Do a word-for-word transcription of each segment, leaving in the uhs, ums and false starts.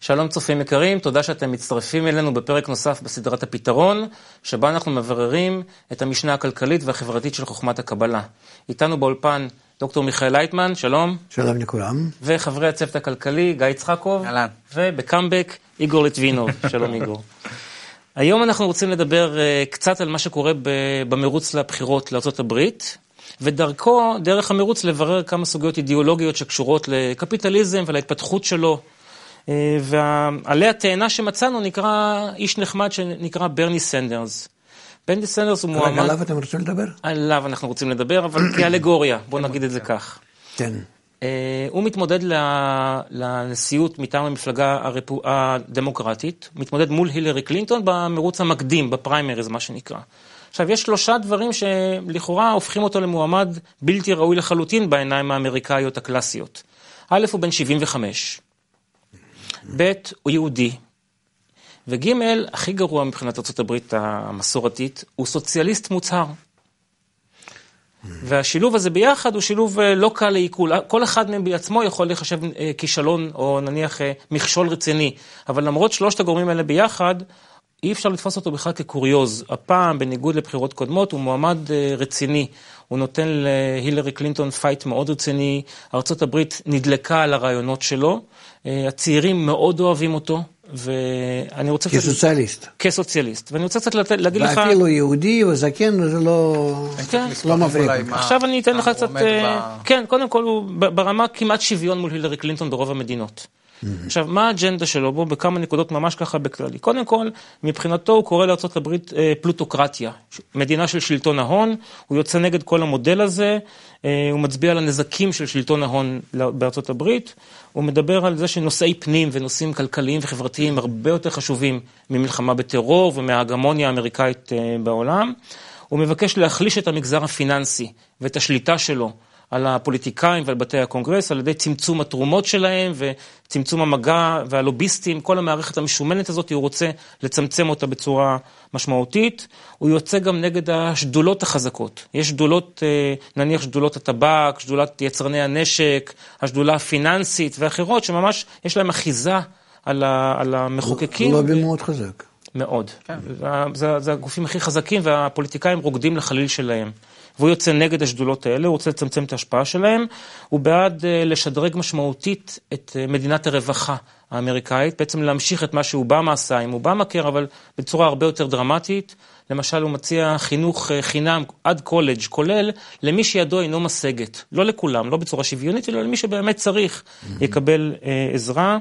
שלום צופים יקרים, תודה שאתם מצטרפים אלינו בפרק נוסף בסדרת הפתרון, שבה אנחנו מבררים את המשנה הכלכלית והחברתית של חוכמת הקבלה. איתנו באולפן דוקטור מיכאל לייטמן, שלום. שלום לכולם. וחברי הצוות הכלכלי, גיא יצחקוב. אהלן. ובקאמבק, איגור לטבינוב. שלום איגור. היום אנחנו רוצים לדבר uh, קצת על מה שקורה במרוץ לבחירות לארצות הברית, ודרכו, דרך המרוץ, לברר כמה סוגיות אידיאולוגיות שקשורות לקפיטליזם ולהתפתחות שלו. ועלי התאנה שמצאנו נקרא איש נחמד שנקרא ברני סנדרס. ברני סנדרס הוא מועמד... עליו אתם רוצים לדבר? עליו אנחנו רוצים לדבר, אבל כאלגוריה, בואו נגיד את זה כך. כן. הוא מתמודד לנשיאות מטעם המפלגה הדמוקרטית, מתמודד מול הילרי קלינטון במרוץ המקדים, בפריימריז, מה שנקרא. עכשיו, יש שלושה דברים שלכאורה הופכים אותו למועמד בלתי ראוי לחלוטין בעיניים האמריקאיות הקלאסיות. א', הוא בן שבעים וחמש. ב', הוא יהודי. וג', הכי גרוע מבחינת ארצות הברית המסורתית, הוא סוציאליסט מוצהר. והשילוב הזה ביחד הוא שילוב לא קל לעיכול. כל אחד מהם בעצמו יכול לחשב כישלון או נניח מכשול רציני. אבל למרות שלושת הגורמים האלה ביחד, אי אפשר לתפוס אותו בכלל כקוריוז. הפעם, בניגוד לבחירות קודמות, הוא מועמד רציני. הוא נותן להילרי קלינטון פייט מאוד רציני. ארצות הברית נדלקה על הרעיונות שלו. הצעירים מאוד אוהבים אותו. ואני רוצה כסוציאליסט. כסוציאליסט. ואני רוצה קצת להגיד לך... ואפילו יהודי וזקן, זה לא... כן. לא מבריק. עכשיו אני אתן לך קצת... כן, קודם כל הוא ברמה כמעט שוויון מול הילרי קלינטון ברוב המדינות. עכשיו, מה האג'נדה שלו? בו בכמה נקודות ממש ככה בכללי. קודם כל, מבחינתו הוא קורא לארצות הברית פלוטוקרטיה, מדינה של שלטון ההון, הוא יוצא נגד כל המודל הזה, הוא מצביע על הנזקים של שלטון ההון בארצות הברית, הוא מדבר על זה שנושאי פנים ונושאים כלכליים וחברתיים הרבה יותר חשובים ממלחמה בטרור ומההגמוניה האמריקאית בעולם, הוא מבקש להחליש את המגזר הפיננסי ואת השליטה שלו, על הפוליטיקאים ועל בתי הקונגרס, על ידי צמצום התרומות שלהם וצמצום המגע והלוביסטים, כל המערכת המשומנת הזאת, הוא רוצה לצמצם אותה בצורה משמעותית. הוא יוצא גם נגד השדולות החזקות. יש שדולות, נניח שדולות הטבק, שדולת יצרני הנשק, השדולה הפיננסית ואחרות, שממש יש להם אחיזה על, ה, על המחוקקים. לובי מאוד חזק. מאוד. כן. זה, זה הגופים הכי חזקים והפוליטיקאים רוקדים לחליל שלהם. והוא יוצא נגד השדולות האלה, הוא רוצה לצמצם את ההשפעה שלהם, הוא בעד לשדרג משמעותית את מדינת הרווחה האמריקאית, בעצם להמשיך את מה שאובמה עשה עם אובמה קר, אבל בצורה הרבה יותר דרמטית. למשל, הוא מציע חינוך חינם עד קולג' כולל למי שידו אינו משגת. לא לכולם, לא בצורה שוויונית, אלא למי שבאמת צריך יקבל עזרה.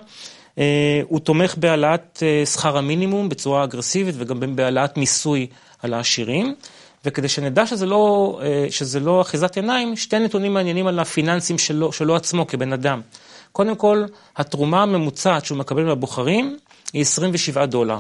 הוא תומך בהעלאת שכר המינימום בצורה אגרסיבית, וגם בהעלאת מיסוי על העשירים. וכדי שנדע שזה לא, שזה לא אחיזת עיניים, שתי נתונים מעניינים על הפיננסים שלו, שלו עצמו כבן אדם. קודם כל, התרומה הממוצעת שהוא מקבל מהבוחרים היא עשרים ושבעה דולר.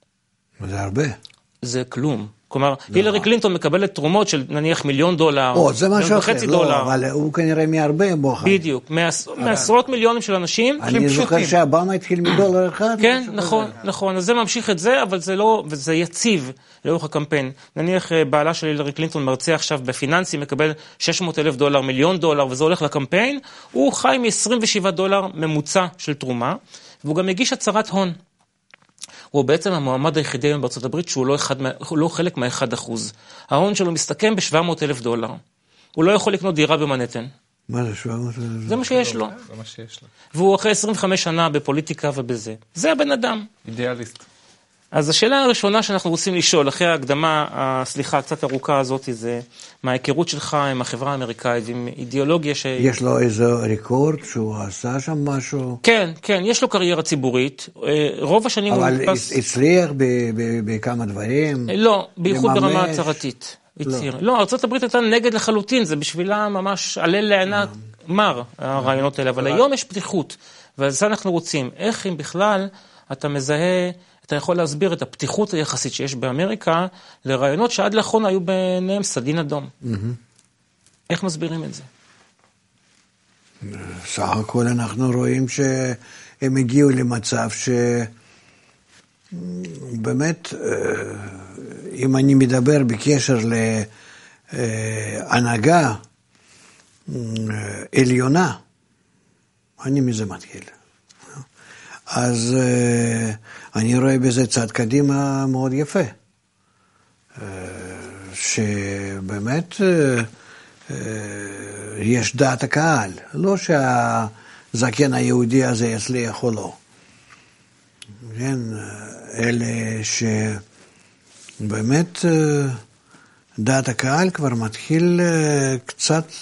זה הרבה. זה כלום. כלומר, הילרי קלינטון מקבלת תרומות של נניח מיליון דולר, או, זה משהו אחר, דולר. אבל הוא כנראה מהרבה בוחר. בדיוק, מעשרות מיליונים של אנשים. אני זוכר שאובמה התחיל מדולר אחד. כן, נכון, נכון. אז זה ממשיך את זה, אבל זה לא, וזה יציב לאורך הקמפיין. נניח בעלה של הילרי קלינטון מרצה עכשיו בפיננסי, מקבל שש מאות אלף דולר, מיליון דולר, וזה הולך לקמפיין. הוא חי מ-עשרים ושבעה דולר ממוצע של תרומה, והוא גם הגיש הצהרת הון. הוא בעצם המועמד היחידי היום בארצות הברית שהוא לא, אחד, הוא לא חלק מהאחד אחוז. ההון שלו מסתכם ב-שבע מאות אלף דולר. הוא לא יכול לקנות דירה במנהטן. מה זה שבע מאות אלף? זה מה שיש לו. זה מה שיש לו. והוא אחרי עשרים וחמש שנה בפוליטיקה ובזה. זה הבן אדם. אידיאליסט. אז השאלה הראשונה שאנחנו רוצים לשאול, אחרי ההקדמה, הסליחה, קצת ארוכה הזאת, זה מההיכרות שלך עם החברה האמריקאית, עם אידיאולוגיה ש... יש לו איזה ריקורד שהוא עשה שם משהו? כן, כן, יש לו קריירה ציבורית. רוב השנים הוא אבל הצליח בכמה דברים? לא, בייחוד ברמה הצהרתית. לא, ארצות הברית הייתה נגד לחלוטין, זה בשבילה ממש עלה לענה מר, הרעיונות האלה, אבל היום יש פתיחות, ועל זה אנחנו רוצים. איך אם בכלל אתה מזהה... אתה יכול להסביר את הפתיחות היחסית שיש באמריקה לרעיונות שעד לאחרונה היו ביניהם סדין אדום. איך מסבירים את זה? סך הכל אנחנו רואים שהם הגיעו למצב שבאמת, אם אני מדבר בקשר להנהגה עליונה, אני מזה מתחיל. אז אני רואה בזה צד קדימה מאוד יפה. שבאמת יש דעת הקהל, לא שהזקן היהודי הזה יצליח או לא. כן, אלה שבאמת דעת הקהל כבר מתחיל קצת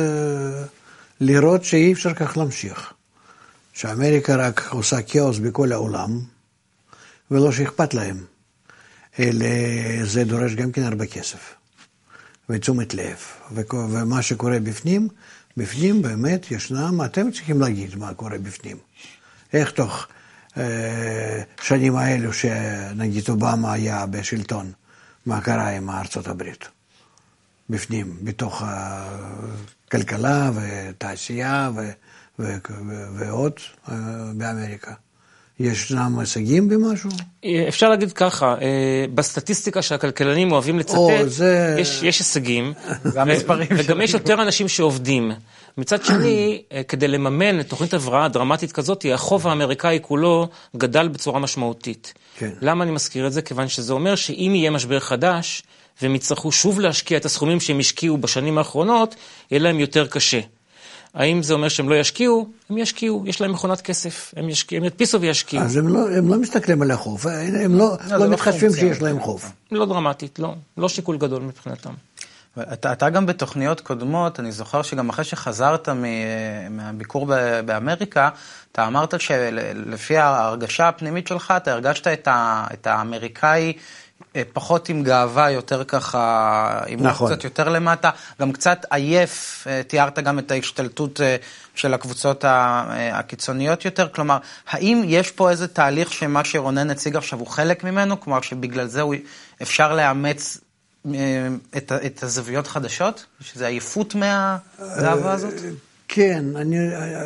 לראות שאי אפשר כך להמשיך. שאמריקה רק עושה כאוס בכל העולם, ולא שאכפת להם. אלא זה דורש גם כן הרבה כסף, ותשומת לב. ומה שקורה בפנים, בפנים באמת ישנם, אתם צריכים להגיד מה קורה בפנים. איך תוך אה, שנים האלו שנגיד אובמה היה בשלטון, מה קרה עם ארצות הברית? בפנים, בתוך הכלכלה ותעשייה ו, ו, ו, ועוד אה, באמריקה. ישנם הישגים במשהו? אפשר להגיד ככה, בסטטיסטיקה שהכלכלנים אוהבים לצטט, זה... יש, יש הישגים, וגם יש יותר אנשים שעובדים. מצד שני, כדי לממן את תוכנית הבראה דרמטית כזאת, החוב האמריקאי כולו גדל בצורה משמעותית. כן. למה אני מזכיר את זה? כיוון שזה אומר שאם יהיה משבר חדש, והם יצטרכו שוב להשקיע את הסכומים שהם השקיעו בשנים האחרונות, יהיה להם יותר קשה. האם זה אומר שהם לא ישקיעו? הם ישקיעו, יש להם מכונת כסף, הם ישקיעו, הם ידפיסו וישקיעו. אז הם לא, הם לא מסתכלים על החוב, הם לא, לא, לא מתחשבים לא שיש להם חוב. לא דרמטית, לא, לא שיקול גדול מבחינתם. אתה, אתה גם בתוכניות קודמות, אני זוכר שגם אחרי שחזרת מהביקור באמריקה, אתה אמרת שלפי ההרגשה הפנימית שלך, אתה הרגשת את, ה, את האמריקאי, פחות עם גאווה, יותר ככה, עם נכון. קצת יותר למטה, גם קצת עייף, תיארת גם את ההשתלטות של הקבוצות הקיצוניות יותר, כלומר, האם יש פה איזה תהליך שמה שרונן הציג עכשיו הוא חלק ממנו, כלומר שבגלל זה אפשר לאמץ את, את הזוויות חדשות? שזה עייפות מהגאווה הזאת? כן, אני,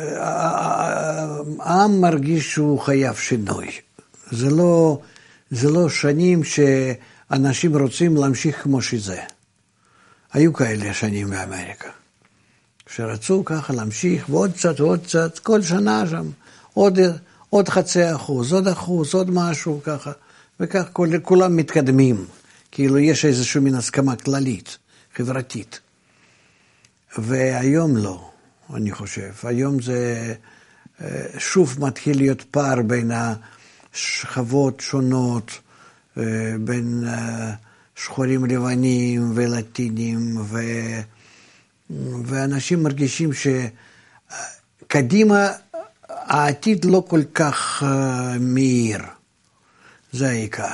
העם מרגיש שהוא חייב שינוי. זה לא... זה לא שנים שאנשים רוצים להמשיך כמו שזה. היו כאלה שנים באמריקה, שרצו ככה להמשיך, ועוד קצת, ועוד קצת, כל שנה שם, עוד, עוד חצי אחוז, עוד אחוז, עוד משהו ככה, וכך כל, כולם מתקדמים, כאילו יש איזושהי מין הסכמה כללית, חברתית. והיום לא, אני חושב. היום זה שוב מתחיל להיות פער בין ה... שכבות שונות, בין שחורים לבנים ולטינים, ו... ואנשים מרגישים שקדימה העתיד לא כל כך מהיר, זה העיקר.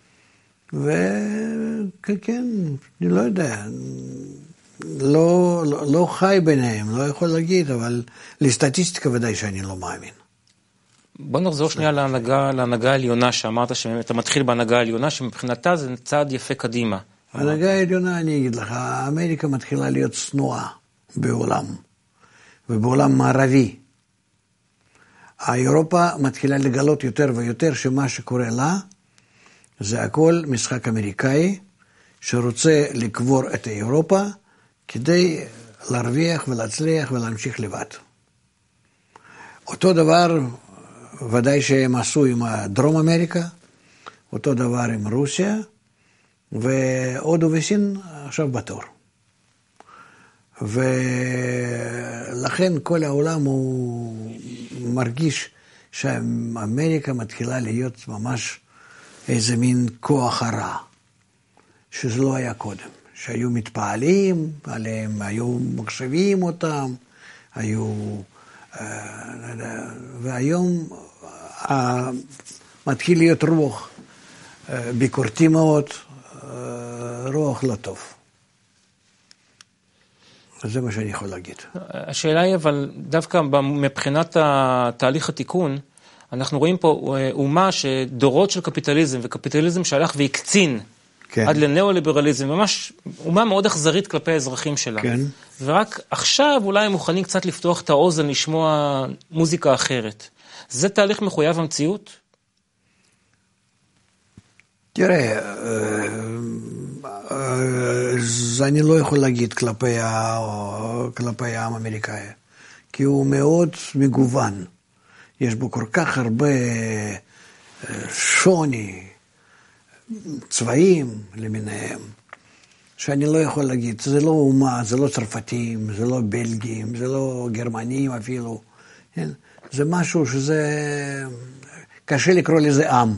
וכן, אני לא יודע, לא, לא, לא חי ביניהם, לא יכול להגיד, אבל לסטטיסטיקה ודאי שאני לא מאמין. בוא נחזור שנייה להנהגה, להנהגה העליונה, שאמרת שאתה מתחיל בהנהגה העליונה, שמבחינתה זה צעד יפה קדימה. ההנהגה העליונה, אני אגיד לך, אמריקה מתחילה להיות צנועה בעולם, ובעולם מערבי. האירופה מתחילה לגלות יותר ויותר שמה שקורה לה, זה הכל משחק אמריקאי, שרוצה לקבור את אירופה, כדי להרוויח ולהצליח ולהמשיך לבד. אותו דבר... ודאי שהם עשו עם דרום אמריקה, אותו דבר עם רוסיה, והודו וסין עכשיו בתור. ולכן כל העולם הוא מרגיש שאמריקה מתחילה להיות ממש איזה מין כוח הרע, שזה לא היה קודם. שהיו מתפעלים עליהם, היו מחשבים אותם, היו... והיום מתחיל להיות רוח ביקורתי מאוד, רוח לא טוב. זה מה שאני יכול להגיד. השאלה היא, אבל דווקא מבחינת התהליך התיקון, אנחנו רואים פה אומה שדורות של קפיטליזם, וקפיטליזם שהלך והקצין, כן. עד לנאו-ליברליזם, ממש אומה מאוד אכזרית כלפי האזרחים שלה. כן. ורק עכשיו אולי הם מוכנים קצת לפתוח את האוזן, לשמוע מוזיקה אחרת. זה תהליך מחויב המציאות? תראה, אני לא יכול להגיד כלפי העם האמריקאי, כי הוא מאוד מגוון. יש בו כל כך הרבה שוני, צבעים למיניהם, שאני לא יכול להגיד, זה לא אומה, זה לא צרפתים, זה לא בלגים, זה לא גרמנים אפילו, כן? זה משהו שזה, קשה לקרוא לזה עם.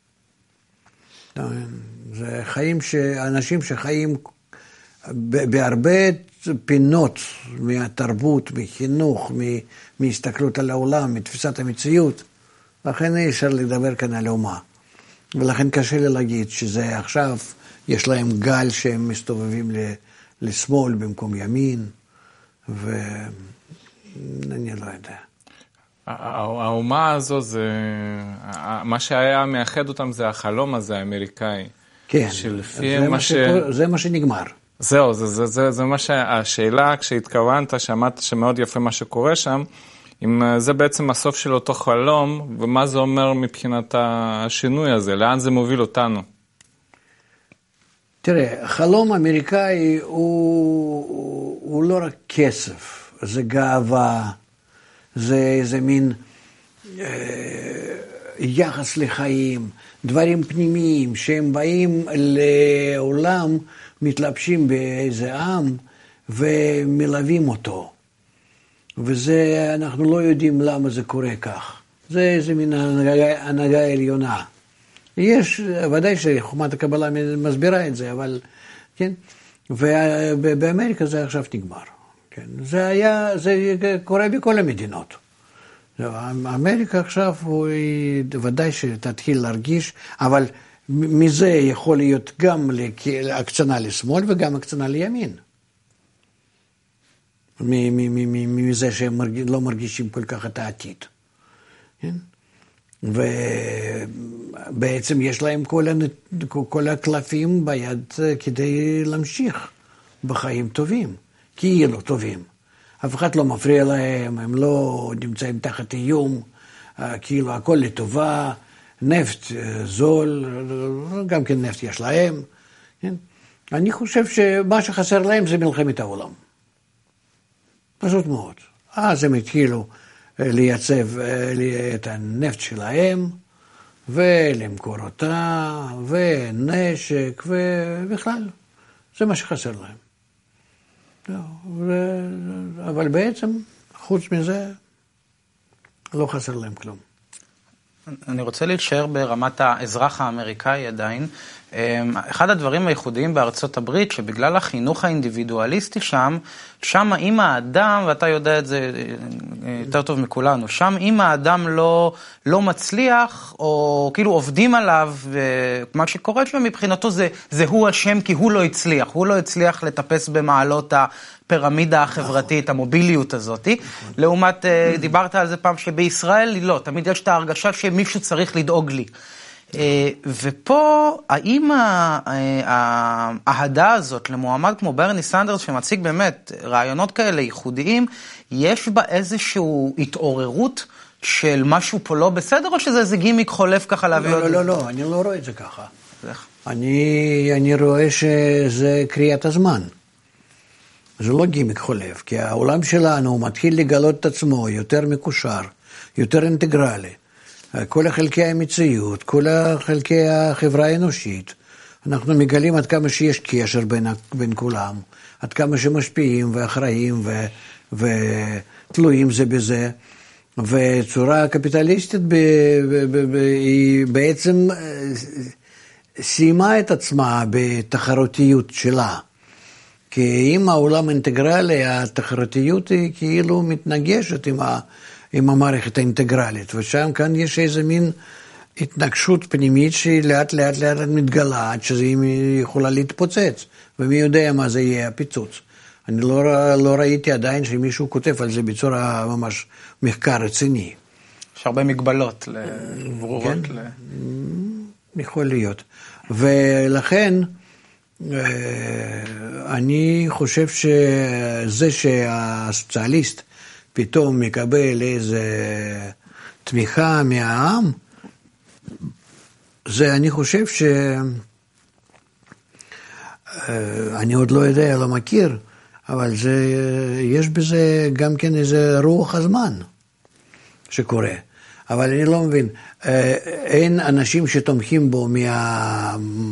זה חיים, ש... אנשים שחיים בהרבה פינות מהתרבות, מחינוך, מהסתכלות על העולם, מתפיסת המציאות, לכן אי אפשר לדבר כאן על אומה. ולכן קשה לי להגיד שזה עכשיו, יש להם גל שהם מסתובבים לשמאל במקום ימין, ואני לא יודע. האומה הזו, זה, מה שהיה מייחד אותם זה החלום הזה האמריקאי. כן, זה מה, ש... זה מה שנגמר. זהו, זה, זה, זה, זה מה שהשאלה, כשהתכוונת, שמעת שמאוד יפה מה שקורה שם, אם זה בעצם הסוף של אותו חלום, ומה זה אומר מבחינת השינוי הזה, לאן זה מוביל אותנו? תראה, חלום אמריקאי הוא, הוא לא רק כסף, זה גאווה, זה איזה מין אה, יחס לחיים, דברים פנימיים שהם באים לעולם, מתלבשים באיזה עם ומלווים אותו. וזה, אנחנו לא יודעים למה זה קורה כך. זה איזה מין הנהגה, הנהגה עליונה. יש, ודאי שחומת הקבלה מסבירה את זה, אבל, כן, ובאמריקה זה עכשיו נגמר. כן, זה היה, זה קורה בכל המדינות. אמריקה עכשיו, הוא ודאי שתתחיל להרגיש, אבל מזה יכול להיות גם הקצנה לשמאל וגם הקצנה לימין. מזה שהם לא מרגישים כל כך את העתיד. ובעצם יש להם כל הקלפים ביד כדי להמשיך בחיים טובים, כאילו טובים. אף אחד לא מפריע להם, הם לא נמצאים תחת איום, כאילו הכל לטובה, נפט זול, גם כן נפט יש להם. אני חושב שמה שחסר להם זה מלחמת העולם. פשוט מאוד. אז הם התחילו לייצב את הנפט שלהם, ולמכור אותה, ונשק, ובכלל. זה מה שחסר להם. אבל בעצם, חוץ מזה, לא חסר להם כלום. אני רוצה להישאר ברמת האזרח האמריקאי עדיין. אחד הדברים הייחודיים בארצות הברית, שבגלל החינוך האינדיבידואליסטי שם, שם אם האדם, ואתה יודע את זה יותר טוב מכולנו, שם אם האדם לא, לא מצליח, או כאילו עובדים עליו, ומה שקורה שם מבחינתו זה, זה הוא השם כי הוא לא הצליח, הוא לא הצליח לטפס במעלות הפירמידה החברתית, המוביליות הזאת. לעומת, דיברת על זה פעם שבישראל לא, תמיד יש את ההרגשה שמישהו צריך לדאוג לי. ופה, האם ההדה הזאת למועמד כמו ברני סנדרס, שמציג באמת רעיונות כאלה ייחודיים, יש בה איזושהי התעוררות של משהו פה לא בסדר, או שזה איזה גימיק חולף ככה להביא עוד? לא, לא, לא, אני לא רואה את זה ככה. אני, אני רואה שזה קריאת הזמן. זה לא גימיק חולף, כי העולם שלנו מתחיל לגלות את עצמו יותר מקושר, יותר אינטגרלי. כל החלקי המציאות, כל חלקי החברה האנושית, אנחנו מגלים עד כמה שיש קשר בין, בין כולם, עד כמה שמשפיעים ואחראים ו, ותלויים זה בזה, וצורה קפיטליסטית ב, ב, ב, ב, היא בעצם סיימה את עצמה בתחרותיות שלה. כי אם העולם אינטגרלי, התחרותיות היא כאילו מתנגשת עם ה... עם המערכת האינטגרלית, ושם כאן יש איזה מין התנגשות פנימית שהיא לאט לאט לאט מתגלה, עד שזה יכולה להתפוצץ, ומי יודע מה זה יהיה הפיצוץ. אני לא, לא ראיתי עדיין שמישהו כותב על זה בצורה ממש מחקר רציני. יש הרבה מגבלות לברורות. כן, ל... יכול להיות. ולכן, אני חושב שזה שהסוציאליסט פתאום מקבל איזה תמיכה מהעם, זה אני חושב ש... אני עוד לא יודע, לא מכיר, אבל זה, יש בזה גם כן איזה רוח הזמן שקורה. אבל אני לא מבין, אין אנשים שתומכים בו מה...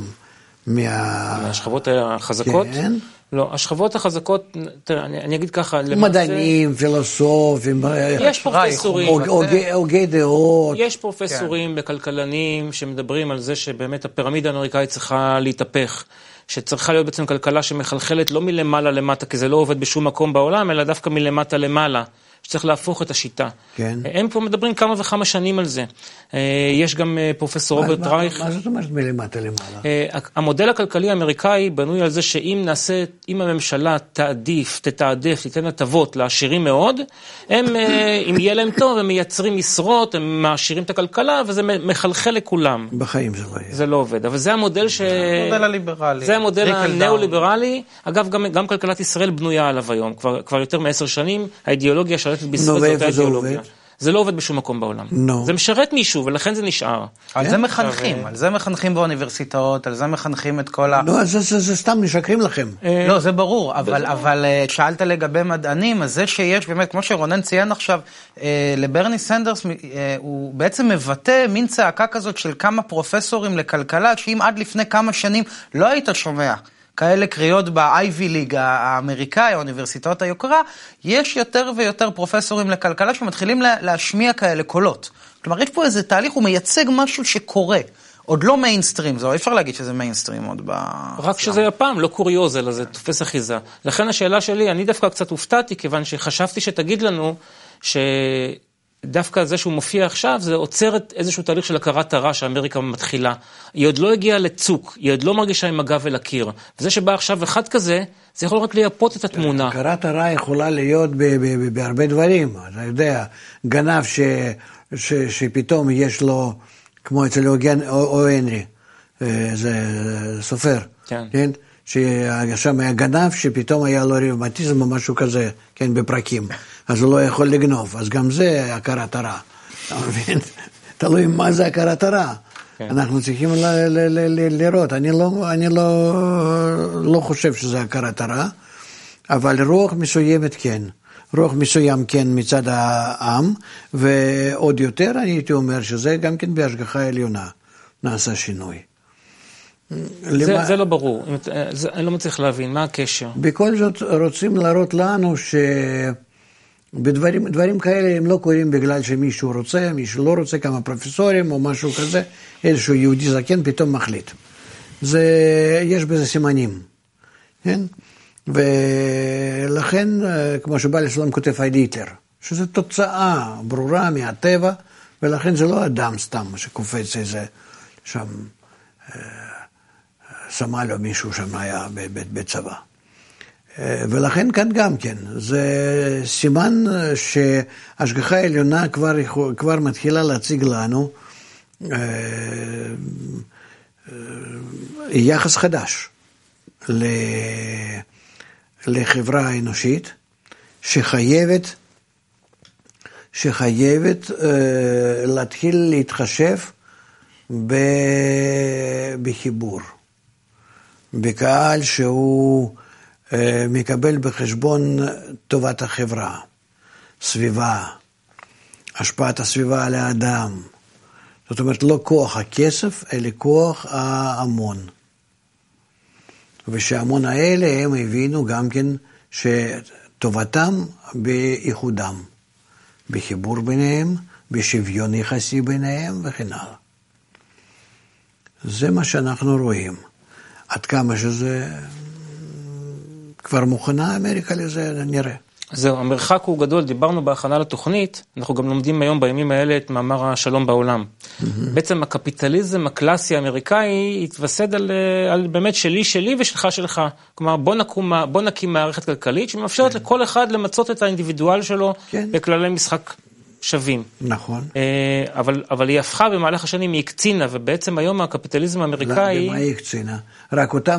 מה... מהשכבות החזקות? כן. לא, השכבות החזקות, תראה, אני, אני אגיד ככה, מדענים, למעשה, פילוסופים, יש פרופסורים, הוגי דעות. יש פרופסורים כן. בכלכלנים שמדברים על זה שבאמת הפירמידה האמריקאית צריכה להתהפך, שצריכה להיות בעצם כלכלה שמחלחלת לא מלמעלה למטה, כי זה לא עובד בשום מקום בעולם, אלא דווקא מלמטה למעלה. שצריך להפוך את השיטה. כן. הם פה מדברים כמה וכמה שנים על זה. יש גם פרופסור רוברט רייך. מה זאת אומרת מלמטה למעלה? המודל הכלכלי האמריקאי בנוי על זה שאם נעשה, אם הממשלה תעדיף, תתעדף, תיתן הטבות לעשירים מאוד, הם, אם יהיה להם טוב, הם מייצרים משרות, הם מעשירים את הכלכלה, וזה מחלחל לכולם. בחיים זה לא יהיה. זה לא עובד. אבל זה המודל ש... המודל הליברלי. זה המודל הנאו-ליברלי. אגב, גם, גם כלכלת ישראל בנויה עליו היום. כבר, כבר יותר מעשר שנים, האידיאולוגיה של בישראל זאת האידיאולוגיה. זה לא עובד בשום מקום בעולם. זה משרת מישהו, ולכן זה נשאר. על זה מחנכים, על זה מחנכים באוניברסיטאות, על זה מחנכים את כל ה... לא, זה סתם משקרים לכם. לא, זה ברור, אבל שאלת לגבי מדענים, אז זה שיש באמת, כמו שרונן ציין עכשיו, לברני סנדרס, הוא בעצם מבטא מין צעקה כזאת של כמה פרופסורים לכלכלה, שאם עד לפני כמה שנים לא היית שומע כאלה קריאות ב-איי-וי ליג האמריקאי, האוניברסיטאות היוקרה, יש יותר ויותר פרופסורים לכלכלה שמתחילים להשמיע כאלה קולות. כלומר, יש פה איזה תהליך, הוא מייצג משהו שקורה. עוד לא מיינסטרים, זה אפשר להגיד שזה מיינסטרים עוד ב... רק שזה הפעם, לא קוריוז, אלא זה תופס אחיזה. לכן השאלה שלי, אני דווקא קצת הופתעתי, כיוון שחשבתי שתגיד לנו ש... דווקא זה שהוא מופיע עכשיו, זה עוצר איזשהו תהליך של הכרת הרע שאמריקה מתחילה. היא עוד לא הגיעה לצוק, היא עוד לא מרגישה עם הגב אל הקיר. וזה שבא עכשיו אחד כזה, זה יכול רק לייפות את התמונה. הכרת הרע יכולה להיות בהרבה דברים. אתה יודע, גנב ש, ש, שפתאום יש לו, כמו אצל או הנרי, זה סופר, כן. כן? ששם היה גנב שפתאום היה לו ריאומטיזם או משהו כזה, כן, בפרקים. אז הוא לא יכול לגנוב, אז גם זה הכרת הרע. אתה מבין? תלוי מה זה הכרת הרע. כן. אנחנו צריכים ל- ל- ל- לראות. אני לא, אני לא, לא חושב שזה הכרת הרע, אבל רוח מסוימת כן. רוח מסוים כן מצד העם, ועוד יותר אני הייתי אומר שזה גם כן בהשגחה העליונה נעשה שינוי. זה, למה... זה לא ברור, זה, אני לא מצליח להבין, מה הקשר? בכל זאת רוצים להראות לנו ש... בדברים, דברים כאלה הם לא קורים בגלל שמישהו רוצה, מישהו לא רוצה, כמה פרופסורים או משהו כזה, איזשהו יהודי זקן פתאום מחליט. זה, יש בזה סימנים, כן? ולכן, כמו שבעל הסולם כותב על היטלר, שזו תוצאה ברורה מהטבע, ולכן זה לא אדם סתם שקופץ איזה שם, שמה לו מישהו שם היה בצבא. ולכן כאן גם כן, זה סימן שהשגחה העליונה כבר, כבר מתחילה להציג לנו יחס חדש לחברה האנושית שחייבת, שחייבת להתחיל להתחשב בחיבור, בקהל שהוא מקבל בחשבון טובת החברה, סביבה, השפעת הסביבה על האדם. זאת אומרת, לא כוח הכסף, אלא כוח ההמון. ושההמון האלה הם הבינו גם כן שטובתם בייחודם, בחיבור ביניהם, בשוויון יחסי ביניהם וכן הלאה. זה מה שאנחנו רואים. עד כמה שזה... כבר מוכנה אמריקה לזה, נראה. זהו, המרחק הוא גדול, דיברנו בהכנה לתוכנית, אנחנו גם לומדים היום בימים האלה את מאמר השלום בעולם. Mm-hmm. בעצם הקפיטליזם הקלאסי האמריקאי התווסד על, על באמת שלי, שלי ושלך שלך. כלומר, בוא, נקום, בוא נקים מערכת כלכלית שמאפשרת כן. לכל אחד למצות את האינדיבידואל שלו כן. בכללי משחק שווים. נכון. אבל, אבל היא הפכה במהלך השנים, היא הקצינה, ובעצם היום הקפיטליזם האמריקאי... למה היא הקצינה? רק אותם,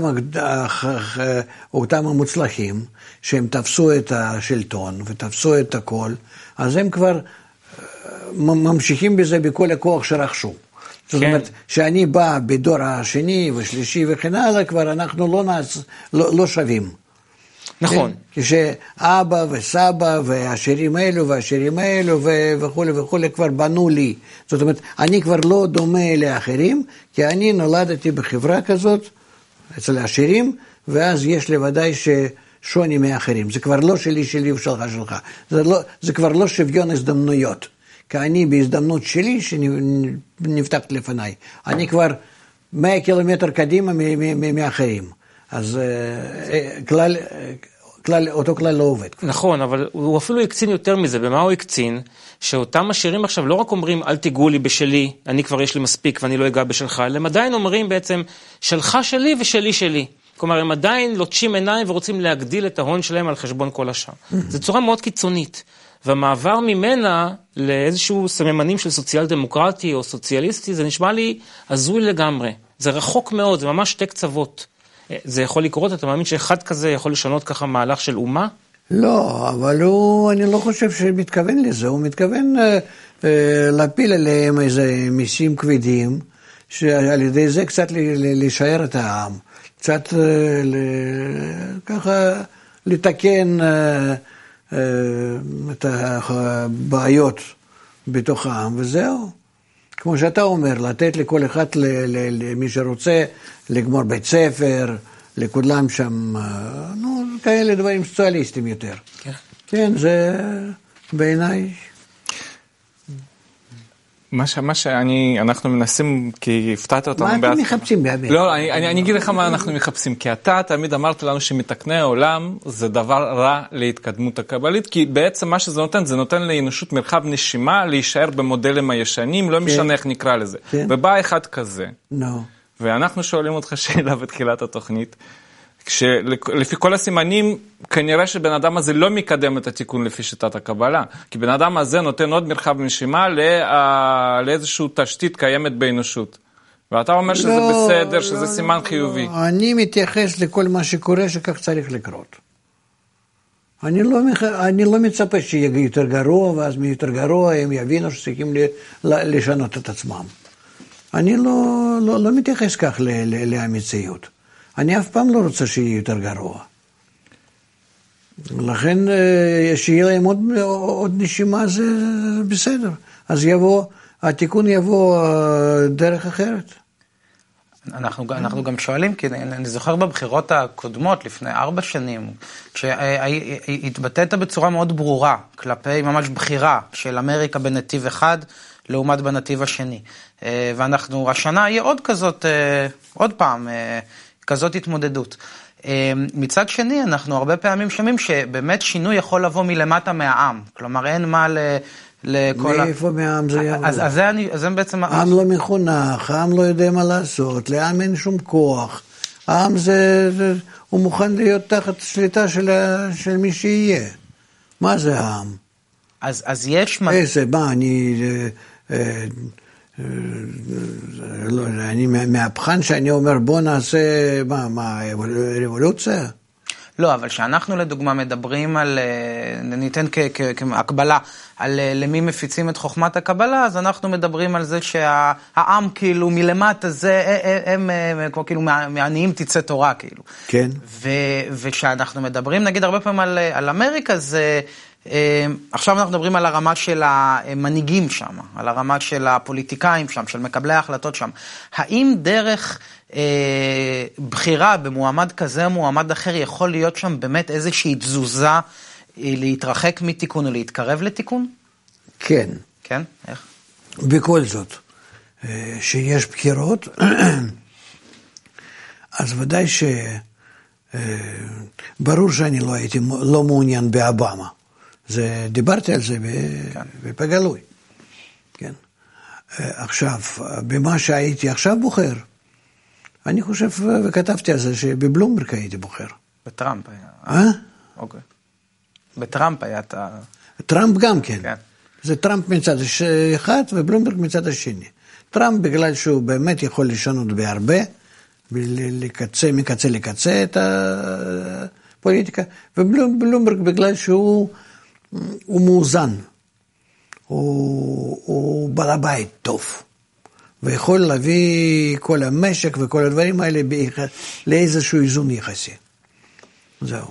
אותם המוצלחים, שהם תפסו את השלטון ותפסו את הכל, אז הם כבר ממשיכים בזה בכל הכוח שרכשו. זאת אומרת, שאני בא בדור השני ושלישי וכן הלאה, כבר אנחנו לא, נעש, לא, לא שווים. נכון. כשאבא וסבא והשירים האלו והשירים האלו וכו' וכו' כבר בנו לי. זאת אומרת, אני כבר לא דומה לאחרים, כי אני נולדתי בחברה כזאת, אצל השירים, ואז יש לי ודאי ששוני מאחרים. זה כבר לא שלי, שלי ושלך, שלך. זה, לא, זה כבר לא שוויון הזדמנויות. כי אני בהזדמנות שלי שנפתחת לפניי. אני כבר מאה קילומטר קדימה מאחרים. אז כלל, כלל, אותו כלל לא עובד. נכון, אבל הוא אפילו הקצין יותר מזה. במה הוא הקצין? שאותם השירים עכשיו לא רק אומרים, אל תיגעו לי בשלי, אני כבר יש לי מספיק ואני לא אגע בשלך, אלא הם עדיין אומרים בעצם, שלך שלי ושלי שלי. כלומר, הם עדיין לוטשים עיניים ורוצים להגדיל את ההון שלהם על חשבון כל השאר. זו צורה מאוד קיצונית. והמעבר ממנה לאיזשהו סממנים של סוציאל דמוקרטי או סוציאליסטי, זה נשמע לי הזוי לגמרי. זה רחוק מאוד, זה ממש שתי קצוות. זה יכול לקרות, אתה מאמין שאחד כזה יכול לשנות ככה מהלך של אומה? לא, אבל הוא, אני לא חושב שמתכוון לזה, הוא מתכוון אה, אה, להפיל עליהם איזה מיסים כבדים, שעל ידי זה קצת להישאר את העם, קצת אה, ל, ככה לתקן אה, אה, את הבעיות בתוך העם, וזהו. כמו שאתה אומר, לתת לכל אחד, למי שרוצה, לגמור בית ספר, לכולם שם, נו, כאלה דברים סוציאליסטיים יותר. כן. כן, זה בעיניי. מה ש, מה שאני, אנחנו מנסים, כי הפתעת אותנו. מה אתם מחפשים באמת? לא, אני, אני, אני אגיד לך מה אנחנו מחפשים, כי אתה תמיד אמרת לנו שמתקני העולם זה דבר רע להתקדמות הקבלית, כי בעצם מה שזה נותן, זה נותן לאנושות מרחב נשימה, להישאר במודלים הישנים, לא משנה איך נקרא לזה. ובא אחד כזה. נו. ואנחנו שואלים אותך שאלה בתחילת התוכנית, כשלפי כל הסימנים, כנראה שבן אדם הזה לא מקדם את התיקון לפי שיטת הקבלה, כי בן אדם הזה נותן עוד מרחב נשימה לא, לאיזושהי תשתית קיימת באנושות. ואתה אומר שזה לא, בסדר, שזה לא, סימן לא, חיובי. אני מתייחס לכל מה שקורה שכך צריך לקרות. אני לא, אני לא מצפה שיהיה יותר גרוע, ואז מיותר גרוע הם יבינו שצריכים לשנות את עצמם. אני לא, לא, לא מתייחס כך למציאות. אני אף פעם לא רוצה שיהיה יותר גרוע. לכן, שיהיה להם עוד, עוד נשימה, זה בסדר. אז יבוא, התיקון יבוא דרך אחרת. אנחנו, אנחנו גם שואלים, כי אני זוכר בבחירות הקודמות, לפני ארבע שנים, כשהתבטאת בצורה מאוד ברורה, כלפי ממש בחירה של אמריקה בנתיב אחד, לעומת בנתיב השני. ואנחנו, השנה יהיה עוד כזאת, עוד פעם, כזאת התמודדות. מצד שני, אנחנו הרבה פעמים שומעים שבאמת שינוי יכול לבוא מלמטה מהעם. כלומר, אין מה ל... מאיפה מהעם זה יבוא? אז זה אני, זה בעצם... העם לא מחונך, העם לא יודע מה לעשות, לעם אין שום כוח. העם זה, הוא מוכן להיות תחת שליטה של, של מי שיהיה. מה זה העם? אז, אז יש... איזה, מה, אני... אני מהפכן שאני אומר בוא נעשה מה, מה, רבולוציה? לא, אבל שאנחנו לדוגמה מדברים על, ניתן כהקבלה, על למי מפיצים את חוכמת הקבלה, אז אנחנו מדברים על זה שהעם כאילו מלמטה זה, הם כאילו מעניים תצא תורה כאילו. כן. ושאנחנו מדברים נגיד הרבה פעמים על, על אמריקה זה, עכשיו אנחנו מדברים על הרמה של המנהיגים שם, על הרמה של הפוליטיקאים שם, של מקבלי ההחלטות שם. האם דרך אה, בחירה במועמד כזה או מועמד אחר יכול להיות שם באמת איזושהי תזוזה אה, להתרחק מתיקון או להתקרב לתיקון? כן. כן? איך? בכל זאת, שיש בחירות, אז ודאי ש... ברור שאני לא הייתי, לא מעוניין באובמה. זה, דיברתי על זה בפגלוי. כן. עכשיו, במה שהייתי עכשיו בוחר, אני חושב, וכתבתי על זה, שבבלומברג הייתי בוחר. בטראמפ היה. אה? אוקיי. בטראמפ היה את ה... טראמפ גם כן. כן. זה טראמפ מצד אחד ובלומברג מצד השני. טראמפ בגלל שהוא באמת יכול לשנות בהרבה, לקצה, מקצה לקצה את הפוליטיקה, ובלומברג בגלל שהוא הוא מאוזן, הוא, הוא בעל הבית טוב, ויכול להביא כל המשק וכל הדברים האלה לאיזשהו איזון יחסי. זהו.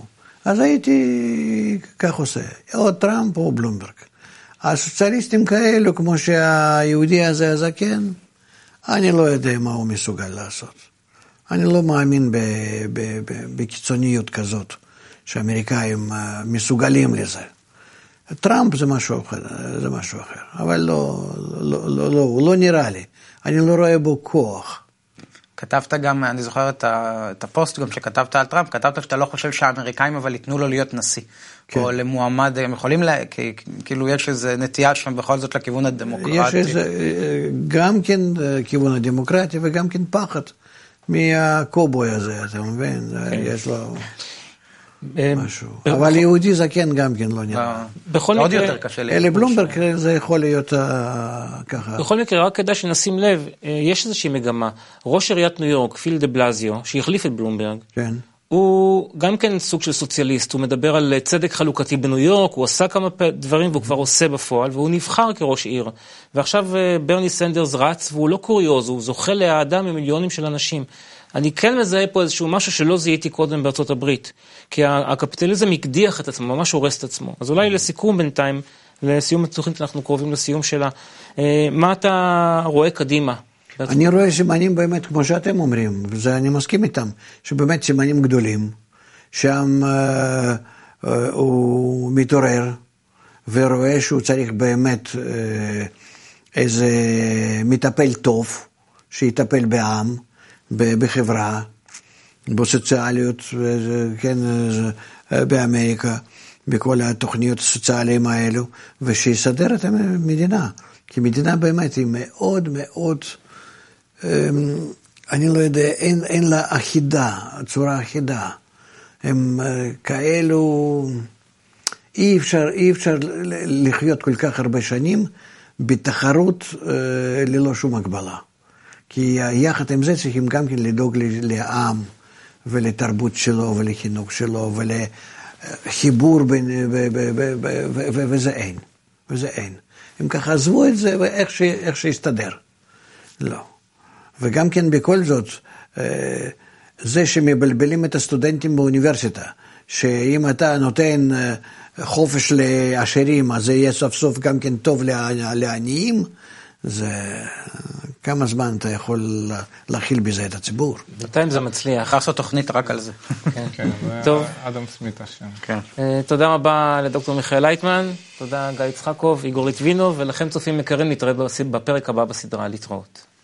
אז הייתי כך עושה, או טראמפ או בלומברג. הסוציאליסטים כאלו, כמו שהיהודי הזה הזקן, אני לא יודע מה הוא מסוגל לעשות. אני לא מאמין ב, ב, ב, בקיצוניות כזאת, שאמריקאים מסוגלים לזה. טראמפ זה משהו אחר, זה משהו אחר, אבל לא, לא, לא, לא, הוא לא נראה לי. אני לא רואה בו כוח. כתבת גם, אני זוכר את, ה, את הפוסט גם שכתבת על טראמפ, כתבת שאתה לא חושב שהאמריקאים אבל ייתנו לו להיות נשיא. כן. או למועמד, הם יכולים, לה, כאילו יש איזו נטייה שם בכל זאת לכיוון הדמוקרטי. יש איזה, גם כן כיוון הדמוקרטי וגם כן פחד מהקובוי הזה, אתה מבין? כן. יש לו משהו. אבל יהודי זקן גם כן לא נראה. בכל מקרה, יותר קשה לי. אלה בלומברג זה יכול להיות ככה. בכל מקרה, רק כדאי שנשים לב, יש איזושהי מגמה. ראש עיריית ניו יורק, פיל דה בלזיו, שהחליף את בלומברג, כן. הוא גם כן סוג של סוציאליסט, הוא מדבר על צדק חלוקתי בניו יורק, הוא עשה כמה דברים והוא כבר עושה בפועל, והוא נבחר כראש עיר. ועכשיו ברני סנדרס רץ, והוא לא קוריוז, הוא זוכה לאדם ממיליונים של אנשים. אני כן מזהה פה איזשהו משהו שלא זיהיתי קודם בארצות הברית, כי הקפיטליזם הקדיח את עצמו, ממש הורס את עצמו. אז אולי לסיכום בינתיים, לסיום התוכנית, אנחנו קרובים לסיום שלה. מה אתה רואה קדימה? אני רואה סימנים באמת, כמו שאתם אומרים, וזה אני מסכים איתם, שבאמת סימנים גדולים, שם אה, אה, הוא מתעורר, ורואה שהוא צריך באמת אה, איזה מטפל טוב, שיטפל בעם, בחברה, בסוציאליות, כן, באמריקה, בכל התוכניות הסוציאליים האלו, ושיסדר את המדינה. כי מדינה באמת היא מאוד מאוד, אני לא יודע, אין, אין לה אחידה, צורה אחידה. הם כאלו, אי אפשר, אי אפשר לחיות כל כך הרבה שנים בתחרות ללא שום הגבלה. כי יחד עם זה צריכים גם כן לדאוג לעם ולתרבות שלו ולחינוך שלו ולחיבור בין, וזה אין, וזה אין. הם ככה עזבו את זה ואיך שיסתדר. לא. וגם כן בכל זאת, זה שמבלבלים את הסטודנטים באוניברסיטה, שאם אתה נותן חופש לעשירים, אז זה יהיה סוף סוף גם כן טוב לעניים, זה כמה זמן אתה יכול להכיל בזה את הציבור. בינתיים זה מצליח. לעשות תוכנית רק על זה. כן, טוב. אדם סמית השם. כן. תודה רבה לדוקטור מיכאל לייטמן, תודה גיא יצחקוב, איגור ליטבינוב, ולכם צופים יקרים, נתראה בפרק הבא בסדרה להתראות.